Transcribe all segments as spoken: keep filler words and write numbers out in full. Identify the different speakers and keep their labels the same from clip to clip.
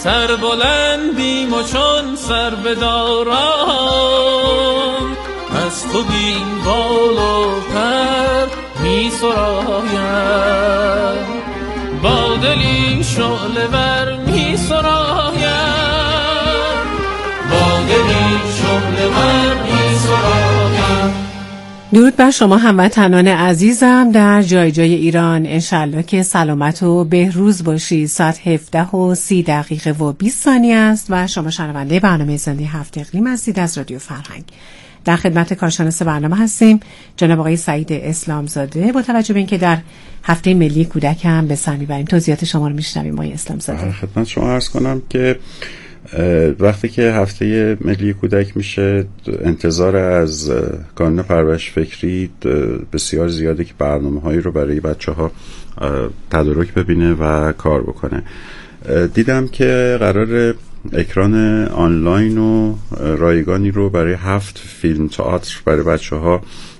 Speaker 1: سر بلندیم و چون سر بدارم از تو بین بال و پر می سرایم با دلی شعله ور می سرایم با دلی شعله ور می سرایم.
Speaker 2: درود بر شما هموطنان عزیزم در جای جای ایران. انشالله که سلامت و بهروز باشید. ساعت هفده و سی دقیقه و بیست ثانیه است و شما شنونده برنامه زنده هفت اقلیم هستید از رادیو فرهنگ. در خدمت کارشناس برنامه هستیم جناب آقای سعید اسلامزاده. با توجه به اینکه در هفته ملی کودک هم به سر میبریم توضیحات شما رو میشنویم آقای اسلامزاده.
Speaker 3: خدمت شما عرض کنم که وقتی که هفته ملی کودک میشه انتظار از کانون پرورش فکری بسیار زیاده که برنامه‌هایی رو برای بچه‌ها تدارک ببینه و کار بکنه. دیدم که قرار اکران آنلاین و رایگانی رو برای هفت فیلم تئاتر برای بچه‌ها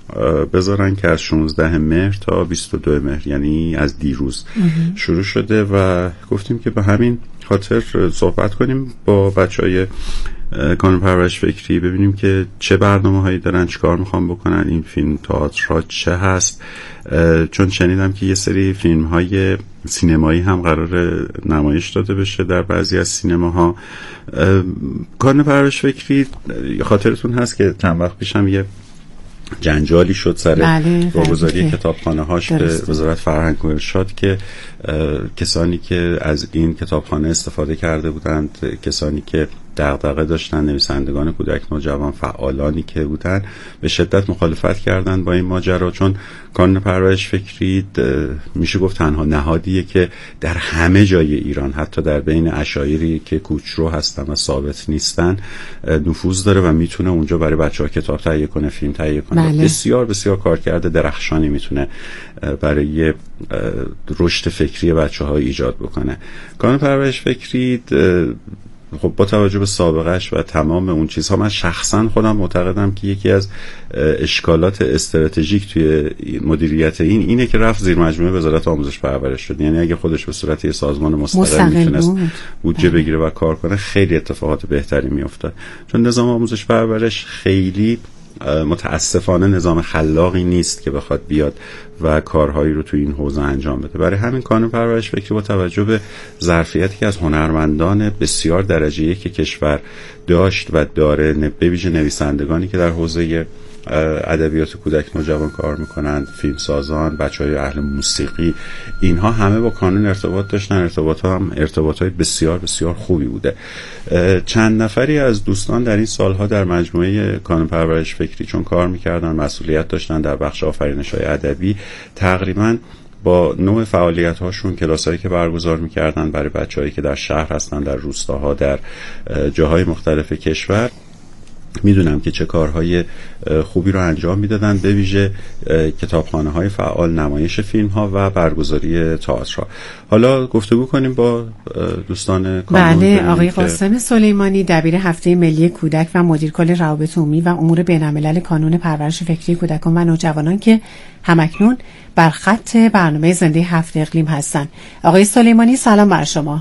Speaker 3: بذارن که از شانزده مهر تا بیست و دو مهر یعنی از دیروز شروع شده و گفتیم که به همین خاطر صحبت کنیم با بچهای کانون پرورش فکری، ببینیم که چه برنامه هایی دارن، چه کار میخوان بکنن، این فیلم تئاترها چه هست. چون شنیدم که یه سری فیلم های سینمایی هم قرار نمایش داده بشه در بعضی از سینماها. کانون پرورش فکری خاطرتون هست که چند وقت پیشم یه جنجالی شد سر واگذاری کتابخانه هاش به وزارت فرهنگ و ارشاد که کسانی که از این کتابخانه استفاده کرده بودند، کسانی که دغدغه داشتن، نویسندگان کودک نوجوان، فعالانی که بودن، به شدت مخالفت کردند با این ماجرا. چون کانون پرورش فکری میشه گفت تنها نهادیه که در همه جای ایران، حتی در بین عشایری که کوچرو هستن و ثابت نیستن، نفوذ داره و میتونه اونجا برای بچه‌ها کتاب تهیه کنه، فیلم تهیه کنه. بله. بسیار بسیار کارکرد درخشانی میتونه برای رشد فکری بچه‌ها ایجاد بکنه. کانون پرورش فکری خب با توجه به سابقهش و تمام اون چیزها، من شخصا خودم معتقدم که یکی از اشکالات استراتژیک توی مدیریت این اینه که رفت زیر مجموعه وزارت آموزش پرورش شد. یعنی اگه خودش به صورت یه سازمان مستقل میتونست بودجه بگیره و کار کنه، خیلی اتفاقات بهتری میافتاد. چون نظام آموزش پرورش خیلی متاسفانه نظام خلاقی نیست که بخواد بیاد و کارهایی رو توی این حوزه انجام بده. برای همین کانون پرورش فکری با توجه به ظرفیتی که از هنرمندان بسیار درجه یک که کشور داشت و داره، به ویژه نویسندگانی که در حوزه ادبیات کودک نوجوان کار میکنند، فیلمسازان، بچهای اهل موسیقی، اینها همه با کانون ارتباط داشتن. ارتباط هم ارتباطات بسیار بسیار خوبی بوده. چند نفری از دوستان در این سالها در مجموعه کانون پرورش فکری چون کار میکردن، مسئولیت داشتن در بخش آفرینش‌های ادبی، تقریباً با نوع فعالیت هاشون کلاسایی که برگزار میکردن برای بچه‌هایی که در شهر هستن، در روستاها، در جاهای مختلف کشور، میدونم که چه کارهای خوبی رو انجام میدادن، به ویژه کتابخانه‌های فعال، نمایش فیلم‌ها و برگزاری تئاترها. حالا گفتگو کنیم با دوستان کانون.
Speaker 2: بله، آقای قاسم سلیمانی، دبیر هفته ملی کودک و مدیر کل روابط عمومی و امور بین‌الملل کانون پرورش فکری کودکان و نوجوانان که همکنون بر خط برنامه زنده هفت اقلیم هستند. آقای سلیمانی سلام بر شما.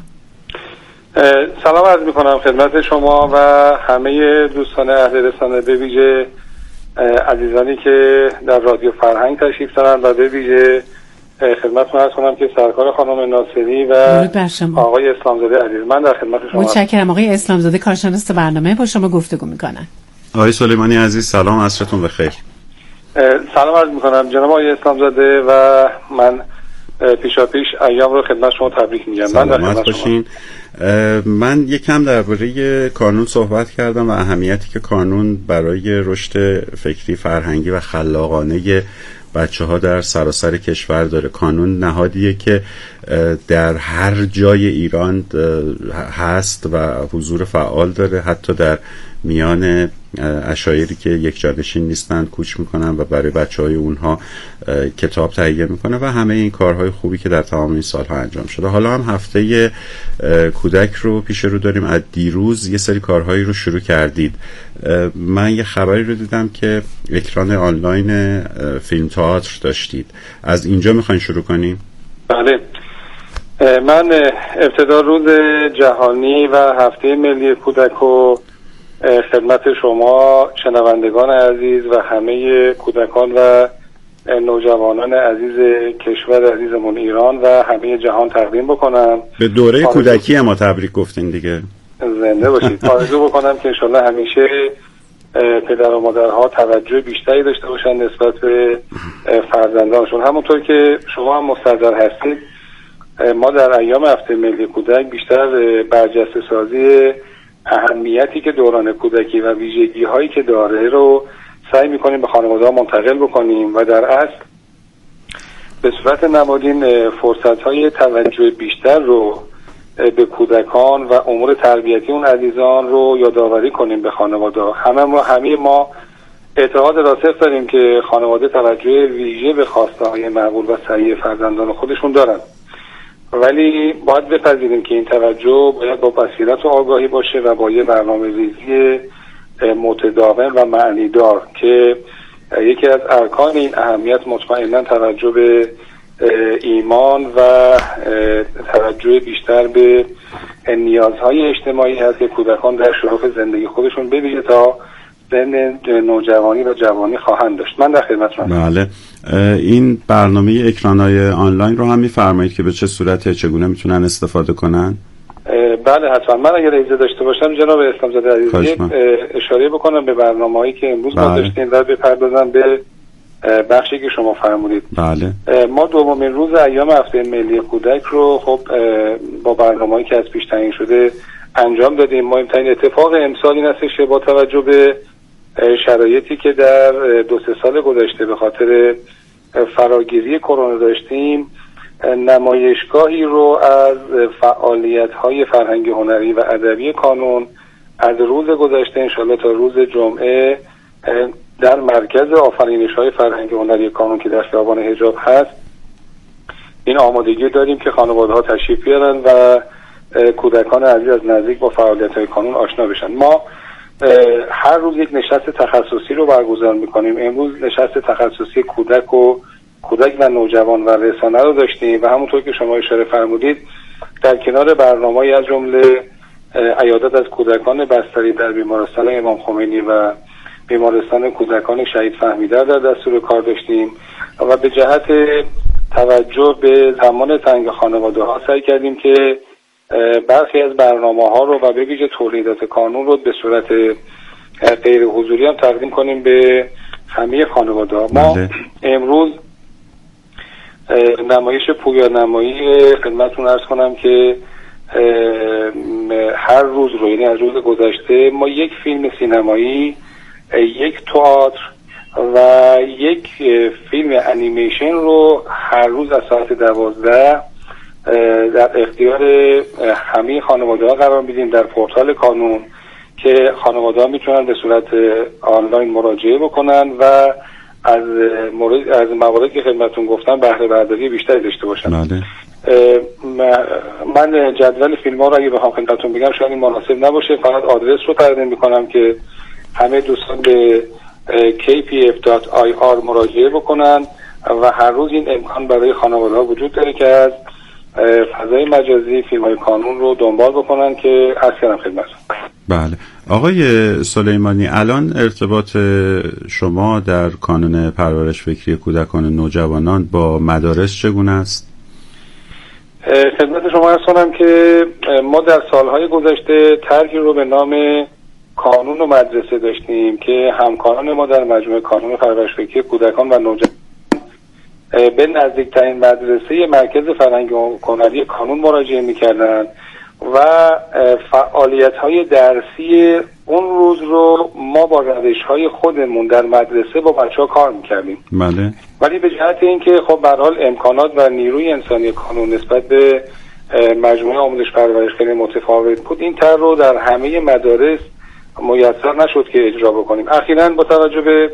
Speaker 4: سلام عرض میکنم خدمت شما و همه دوستان اهل رسانه، به ویژه عزیزانی که در رادیو فرهنگ تشریف دارن و به ویژه خدمتتون عرض کنم که سرکار خانم ناصری و آقای اسلامزاده عزیز، من در خدمت شما.
Speaker 2: متشکرم. آقای اسلامزاده کارشناس برنامه با شما گفتگو میکنن.
Speaker 3: آقای سلیمانی عزیز سلام، عصرتون بخیر.
Speaker 4: سلام عرض میکنم جناب آقای اسلامزاده و من پیشا پیش ایام رو خدمت شما تبریک میگم. من در خدمت شما.
Speaker 3: من یکم درباره کانون صحبت کردم و اهمیتی که کانون برای رشد فکری، فرهنگی و خلاقانه بچه ها در سراسر کشور داره. کانون نهادیه که در هر جای ایران هست و حضور فعال داره، حتی در میان عشایری که یک جانشین نیستند کوچ میکنن و برای بچه های اونها کتاب تهیه میکنه و همه این کارهای خوبی که در تمام این سالها انجام شده. حالا هم هفته کودک رو پیش رو داریم. از دیروز یه سری کارهایی رو شروع کردید. من یه خبری رو دیدم که اکران آنلاین فیلم تئاتر داشتید. از اینجا میخواین شروع کنیم؟
Speaker 4: بله، من ابتدا روز جهانی و هفته ملی کودک و خدمت شما شنوندگان عزیز و همه کودکان و نوجوانان عزیز کشور عزیزمون ایران و همه جهان تقدیم بکنم.
Speaker 3: به دوره کودکی ما تبریک گفتین دیگه.
Speaker 4: زنده باشید. آرزو بکنم که انشالله همیشه پدر و مادرها توجه بیشتری داشته باشن نسبت به فرزندانشون. همونطور که شما هم مستحضر هستید ما در ایام هفته ملی کودک بیشتر برجسته سازی اهمیتی که دوران کودکی و ویژگی هایی که داره رو سعی میکنیم به خانواده ها منتقل بکنیم و در اصل به صورت نمادین فرصت های توجه بیشتر رو به کودکان و امور تربیتی اون عزیزان رو یادآوری کنیم به خانواده. همه ما همه ما اعتقاد راسخ داریم که خانواده توجه ویژه به خواسته های معقول و صحیح فرزندان خودشون دارن، ولی باید بپذیریم که این توجه باید با بصیرت و آگاهی باشه و با یه برنامه‌ریزی متداوم و معنیدار که یکی از ارکان این اهمیت مطمئنا توجه به ایمان و توجه بیشتر به نیازهای اجتماعی هست که کودکان در شرف زندگی خودشون ببینه تا سن نوجوانی و جوانی خواهند داشت. من در خدمتتونم.
Speaker 3: بله، این برنامه اکران‌های آنلاین رو هم می‌فرمایید که به چه صورتی چگونه میتونن استفاده کنن؟
Speaker 4: بله حتما. من اگر اجازه داشته باشم جناب اسلامزاده عزیز اشاره بکنم به برنامه‌هایی که امروز ما داشتیم و بپردازم به بخشی که شما فرمودید.
Speaker 3: بله.
Speaker 4: ما دومین روز ایام هفته ملی کودک رو خب با برنامه‌ای که از پیش تعیین شده انجام دادیم. مهمترین اتفاق امسال این هستش که با توجه به شرایطی که در دو سه سال گذشته به خاطر فراگیری کرونا داشتیم نمایشگاهی رو از فعالیت‌های فرهنگی هنری و ادبی کانون از روز گذشته انشالله تا روز جمعه در مرکز آفرینش‌های فرهنگی هنری کانون که در خیابان حجاب هست این آمادگی داریم که خانواده‌ها تشریف بیارن و کودکان عزیز از نزدیک با فعالیت‌های کانون آشنا بشن. ما هر روز یک نشست تخصصی رو برگزار می‌کنیم. امروز نشست تخصصی کودک و کودک و نوجوان و رسانه رو داشتیم و همونطور که شما اشاره فرمودید در کنار برنامه‌ای از جمله عیادت از کودکان بستری در بیمارستان امام خمینی و بیمارستان کودکان شهید فهمیده در دستور کار داشتیم و به جهت توجه به زمان تنگ خانواده ها سعی کردیم که برخی از برنامه ها رو و به ویژه تولیدات کانون رو به صورت غیر حضوری هم تقدیم کنیم به همه خانواده ها. ما امروز نمایش پویا نمایی خدمتتون عرض کنم که هر روز رو یعنی از روز گذشته ما یک فیلم سینمایی، یک تئاتر و یک فیلم انیمیشن رو هر روز از ساعت دوازده در اختیار همه خانواده ها قرار میدیم در پورتال کانون که خانواده ها میتونن به صورت آنلاین مراجعه بکنن و از مورد از مواردی که خدمتتون گفتم بهره برداری بیشتری داشته باشن.
Speaker 3: بله.
Speaker 4: من جدول فیلم ها رو اگه بخوام خدمتتون بگم شاید این مناسب نباشه، فقط آدرس رو تقدیم میکنم که همه دوستان به کی پی اف دات آی آر مراجعه بکنن و هر روز این امکان برای خانواده ها وجود داره که از فضای مجازی فیلم های کانون رو دنبال بکنن که عرض کردم خدمتتون.
Speaker 3: بله. آقای سلیمانی، الان ارتباط شما در کانون پرورش فکری کودکان و نوجوانان با مدارس چگونه است؟
Speaker 4: خدمت شما عرض کنم که ما در سالهای گذشته طرحی رو به نام کانون و مدرسه داشتیم که همکاران ما در مجموعه کانون پرورش فکری کودکان و نوجوانان به نزدیکترین مدرسه مرکز فرهنگی هنری کانون مراجعه می‌کردند و فعالیت‌های درسی اون روز رو ما با روش‌های خودمون در مدرسه با بچه‌ها کار می‌کردیم.
Speaker 3: بله.
Speaker 4: ولی به جهت اینکه خب به هر حال امکانات و نیروی انسانی کانون نسبت به مجموعه آموزش پرورش خیلی متفاوت بود، این طرح رو در همه مدارس میسر نشد که اجرا بکنیم. اخیراً با توجه به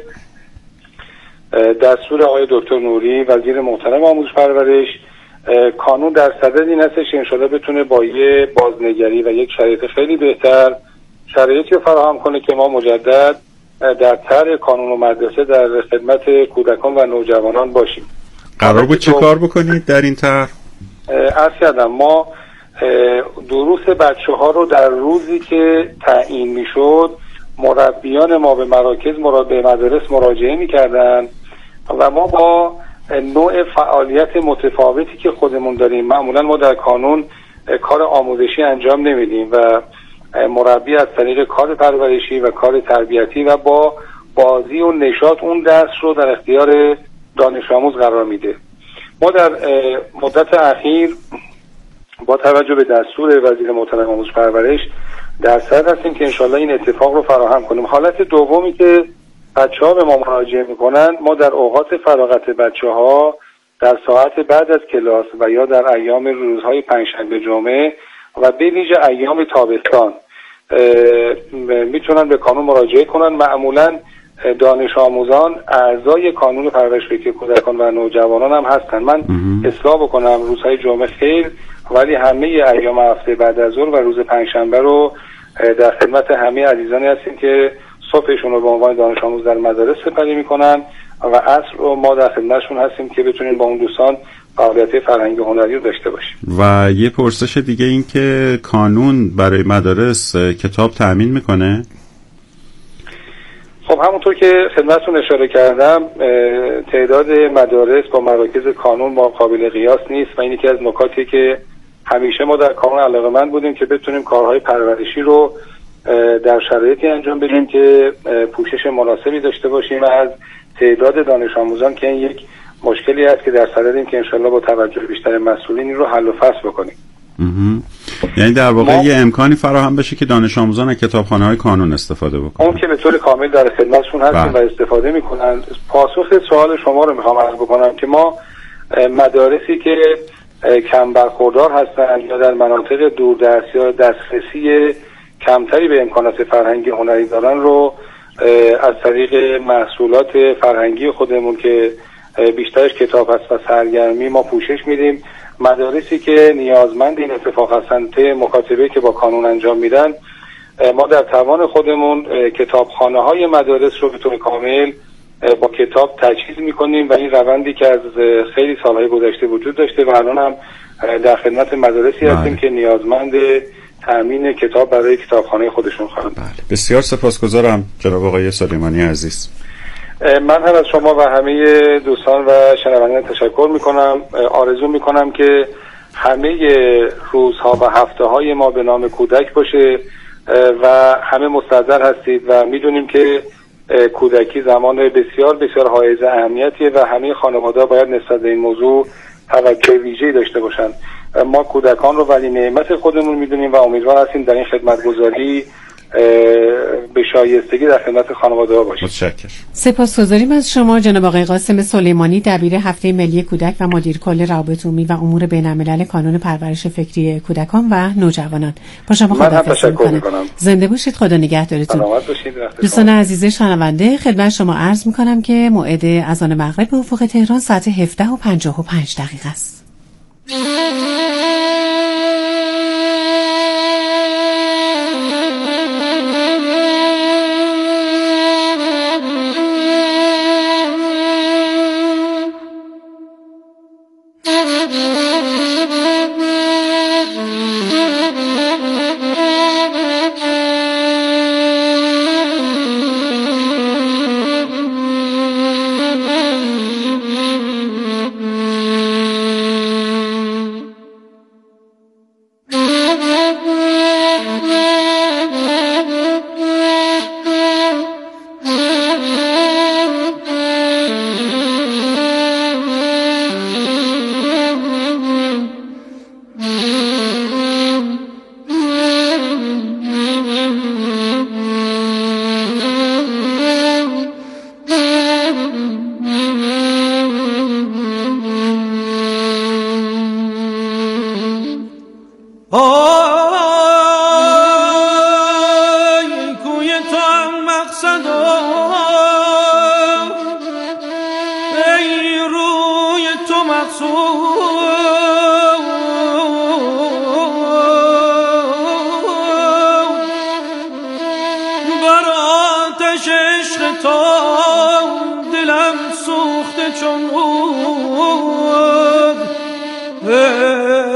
Speaker 4: دستور آقای دکتر نوری وزیر محترم آموزش پرورش کانون در صدد این هستش انشاءالله بتونه با یه بازنگری و یک شرایط خیلی بهتر شرایطی رو فراهم کنه که ما مجدد در طرح کانون و مدرسه در خدمت کودکان و نوجوانان باشیم.
Speaker 3: قرار بود چه کار بکنید در این طرح؟
Speaker 4: عرض کردم ما دروس بچه ها رو در روزی که تعیین می شد مربیان ما به مراکز مرا... به مدارس مراجعه می کردن و ما با نوع فعالیت متفاوتی که خودمون داریم، معمولا ما در کانون کار آموزشی انجام نمیدیم و مربی از طریق کار پرورشی و کار تربیتی و با بازی و نشاط اون درس رو در اختیار دانش آموز قرار میده. ما در مدت اخیر با توجه به دستور وزیر محترم آموزش پرورش در صدد هستیم که انشالله این اتفاق رو فراهم کنیم. حالت دومی که بچه ها به ما مراجعه میکنن، ما در اوقات فراغت بچه ها در ساعت بعد از کلاس و یا در ایام روزهای پنجشنبه جمعه و به ویژه ایام تابستان میتونن به کانون مراجعه کنن. معمولا دانش آموزان اعضای کانون پرورش فکری کودکان و نوجوانان هم هستن. من اصلاح بکنم، روزهای جمعه خیر، ولی همه ایام هفته بعد از ظهر و روز پنجشنبه رو در خدمت همه عزیزانی هستیم که صبحشون رو به عنوان دانش آموز در مدارس سپری میکنن و عصر رو ما در خدمتشون هستیم که بتونیم با اون دوستان فعالیت فرهنگی هنری رو داشته باشیم.
Speaker 3: و یه پرسش دیگه این که کانون برای مدارس کتاب تأمین میکنه؟
Speaker 4: خب همونطور که خدمتتون اشاره کردم، تعداد مدارس با مراکز کانون با قابل قیاس نیست و این یکی از نکاتی که همیشه ما در کانون علاقه‌مند بودیم که بتونیم کارهای پرورشی رو در شرایطی انجام بدیم که پوشش مناسبی داشته باشیم و از تعداد دانش آموزان که این یک مشکلی است که در صددیم که انشالله با توجه بیشتر مسئولین این رو حل و فصل بکنیم.
Speaker 3: یعنی در واقع ما... یه امکانی فراهم بشه که دانش آموزان از کتابخانه‌های کانون استفاده بکنن.
Speaker 4: اون که به طور کامل در خدمتشون هستیم و استفاده میکنن. پاسخ سوال شما رو میخوام عرض بکنم که ما مدارسی که کم برخوردار هستن یا در مناطق دوردست یا دسترسی کمتری به امکانات فرهنگی هنری دارن رو از طریق محصولات فرهنگی خودمون که بیشترش کتاب هست و سرگرمی ما پوشش میدیم. مدارسی که نیازمند این اتفاق هستن طی مکاتبه که با کانون انجام میدن، ما در توان خودمون کتابخانه های مدارس رو به طور کامل با کتاب تجهیز میکنیم و این روندی که از خیلی سالهای گذشته وجود داشته و الان هم در خدمت مدارسی هستیم که نیازمند تامین کتاب برای کتابخانه خودشون خواهند.
Speaker 3: بسیار سپاسگزارم جناب آقای سلیمانی عزیز.
Speaker 4: من هم از شما و همه دوستان و شنوندگان تشکر میکنم. آرزو میکنم که همه روزها و هفته های ما به نام کودک باشه و همه مستحضر هستید و میدونیم که کودکی زمان بسیار بسیار حائز اهمیتیه و همه خانواده باید نسبت به این موضوع توجه ویژه‌ای داشته باشن. ما کودکان رو ولی نعمت خودمون میدونیم و امیدوار هستیم در این خدمتگزاری به شایستگی در خدمت خانواده ها باشیم.
Speaker 3: متشکرم.
Speaker 2: سپاسگزاریم از شما جناب آقای قاسم سلیمانی، دبیر هفته ملی کودک و مدیر کل روابط عمومی و امور بین‌الملل کانون پرورش فکری کودکان و نوجوانان. با شما خداحافظی می‌کنم. زنده باشید، خدا نگهدارتون.
Speaker 4: سلامت باشید.
Speaker 2: دوستان عزیز شنونده، خدمت شما عرض می‌کنم که موعد اذان مغرب به افق تهران ساعت هفده و پنجاه و پنج دقیقه است.
Speaker 5: دلم سوخته چون عود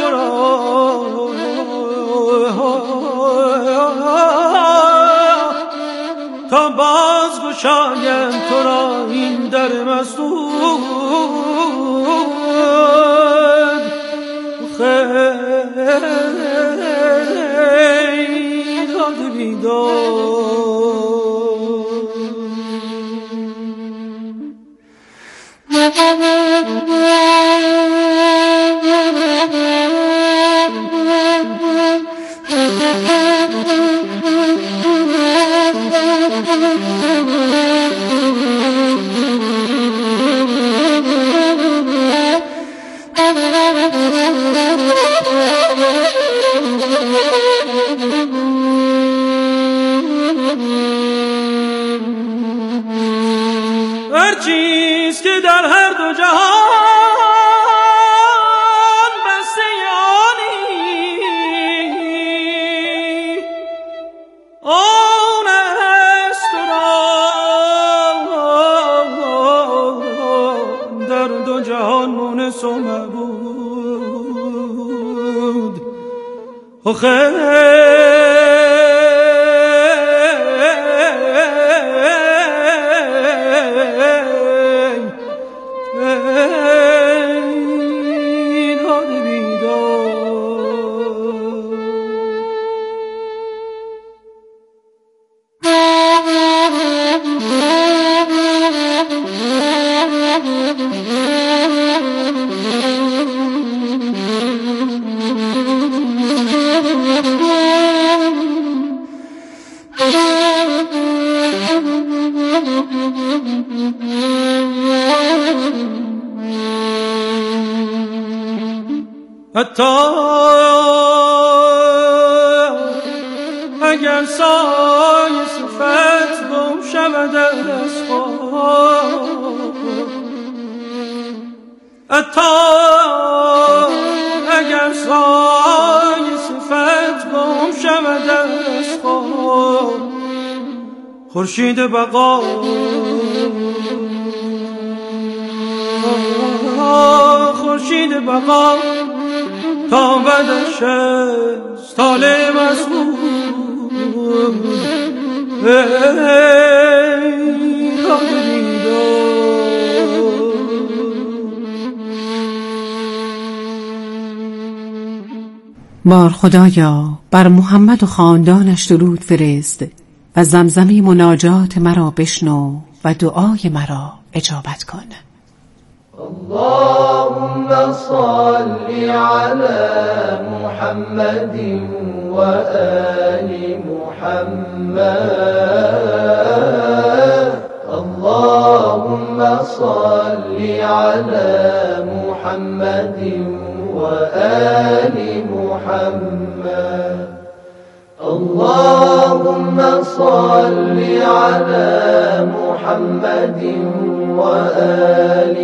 Speaker 5: تو را تا باز گشایم تو را این در مسدود خیلی داد بیدار هر چیز که در هر دو جهان بسته آنی آن است را در دو جهان مونس و معبود و خیر حتی اگر سایه صفت گم شود از خواب حتی اگر سایه صفت گم شود از خواب خورشید بقا خورشید بقا تا بعدش است طالع مسعود
Speaker 2: بار خدایا بر محمد و خاندانش درود فرست و زمزمه مناجات مرا بشنو و دعای مرا اجابت کن.
Speaker 6: اللهم صل على محمد وآل محمد اللهم صل على محمد وآل محمد اللهم صل على محمد وآل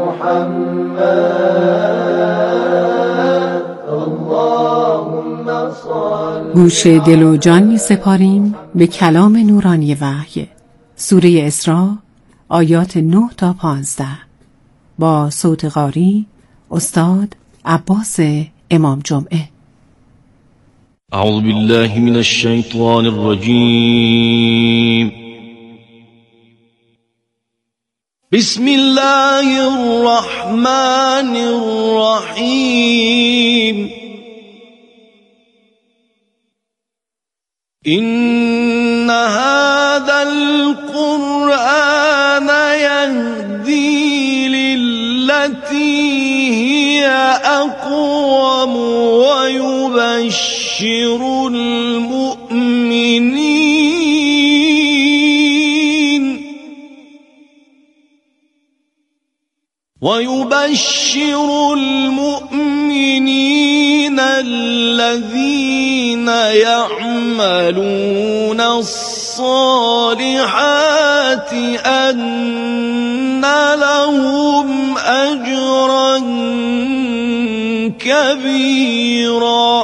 Speaker 6: محمد اللهم صل.
Speaker 2: گوش دل و جان می سپاریم به کلام نورانی وحی سوره اسراء آیات نه تا پانزده با صوت قاری استاد عباس امام جمعه.
Speaker 7: اعوذ بالله من الشیطان الرجیم بسم الله الرحمن الرحیم إن هذا القرآن يهدي للتي هي أقوم ويبشر المؤمنين ويبشر المؤمنين الذين يعملون الصالحات أن لهم أجرا كبيرا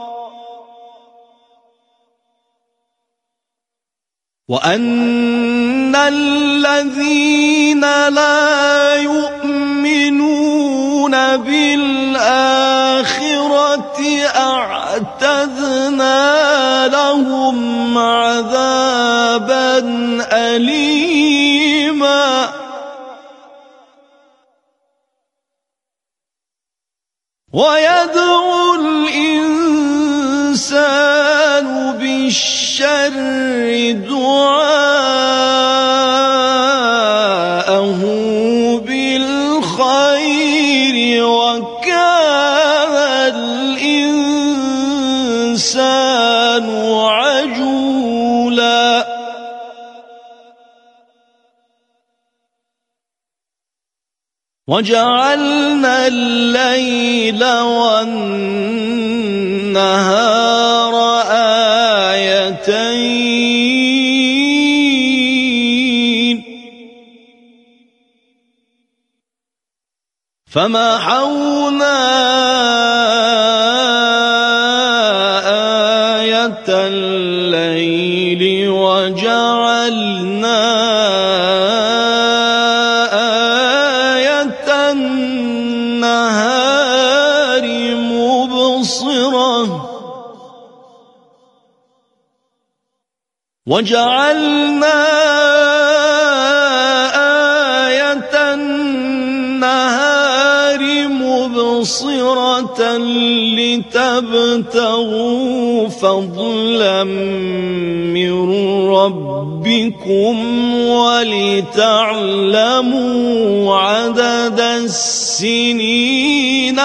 Speaker 7: وأن الذين لا يؤمنون بالآخرة أعتدنا لهم عذابا أليما ويدعو الإنسان بالشر دعاءه بالخير وكان الإنسان عجولا وجعلنا الليل والنهار آيتين فمحونا آية الليل وجعلنا وجعلنا آية النهار مبصرة لتبتغوا فضلا من ربكم ولتعلموا عدد السنين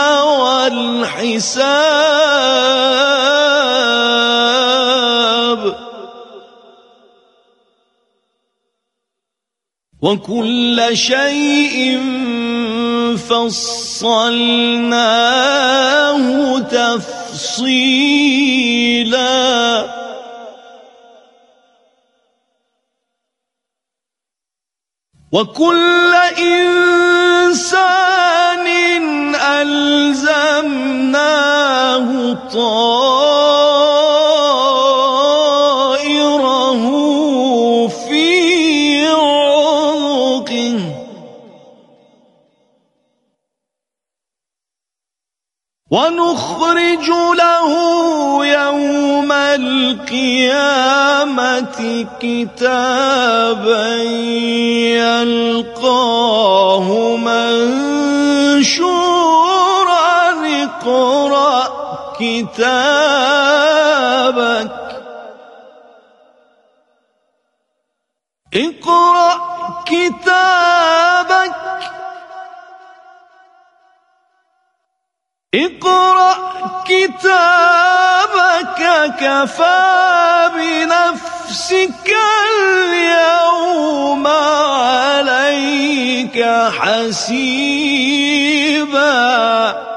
Speaker 7: والحساب وكل شيء فصلناه تفصيلا وكل إنسان ألزمناه طائره في ونخرج له يوم القيامة كتابا يلقاه منشورا اقرأ كتابك اقرأ كتابك اقرأ كتابك كفى بنفسك اليوم عليك حسيبا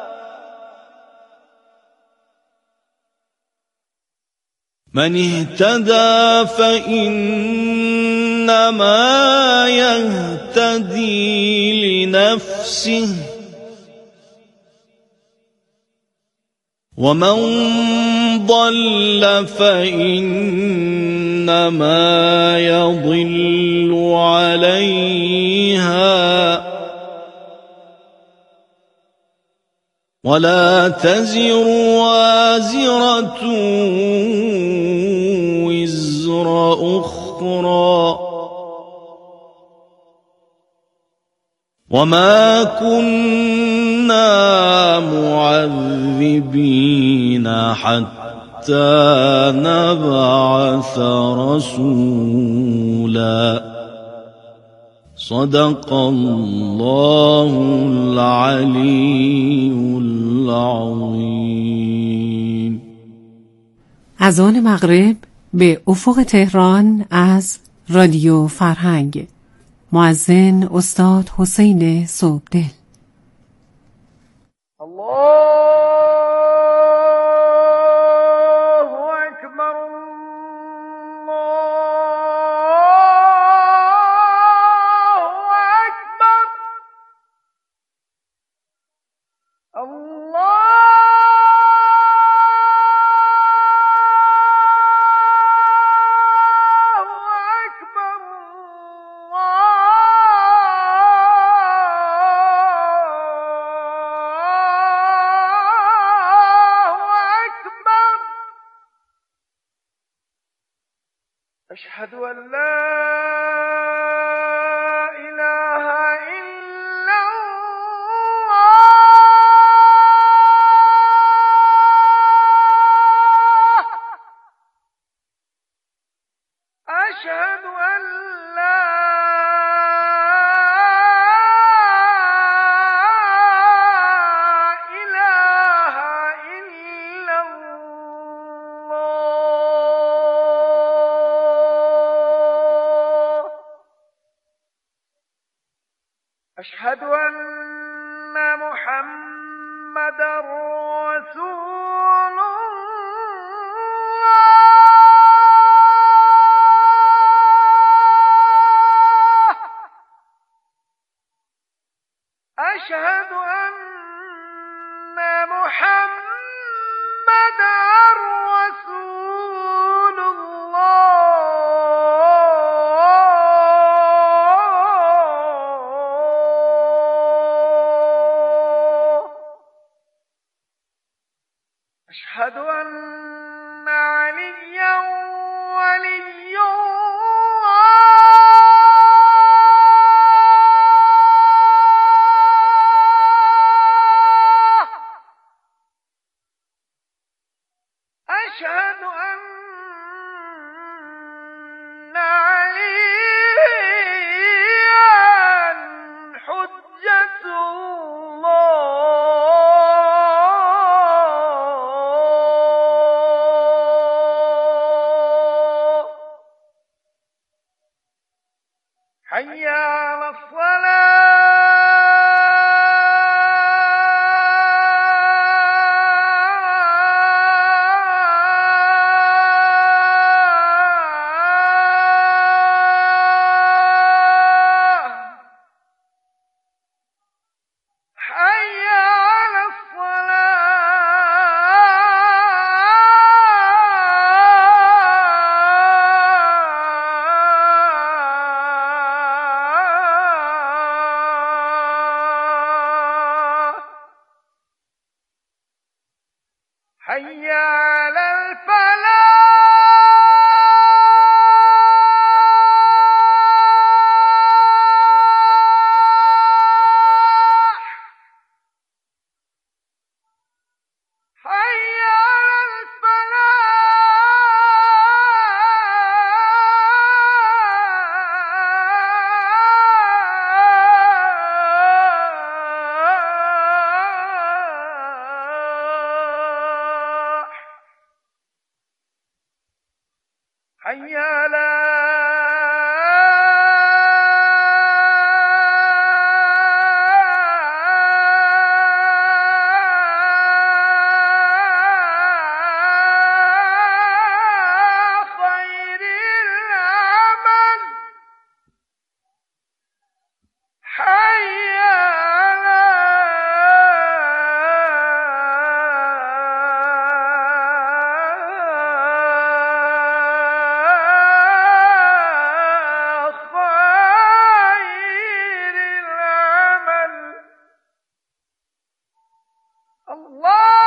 Speaker 7: من اهتدى فإنما يهتدي لنفسه ومن ضل فإنما يضل عليها ولا تزر وازرة وزر أخرى وما كنا معذبين حتى نبعث رسولا صدق الله العلي العظيم.
Speaker 2: اذان مغرب به افق تهران از رادیو فرهنگ. مؤذن استاد حسین صبحدل.
Speaker 8: الله
Speaker 6: أشهد أن لا إله إلا الله أشهد أن لا إله إلا الله أشهد أن محمدا رسول الله أشهد أن محمدا رسول الله أشهد أن عليا ولي الله أشهد أن عليا حجة الله حي على الصلاة حي على الصلاة حي على الفلاح حي على الفلاح حي على خير العمل حي على خير العمل الله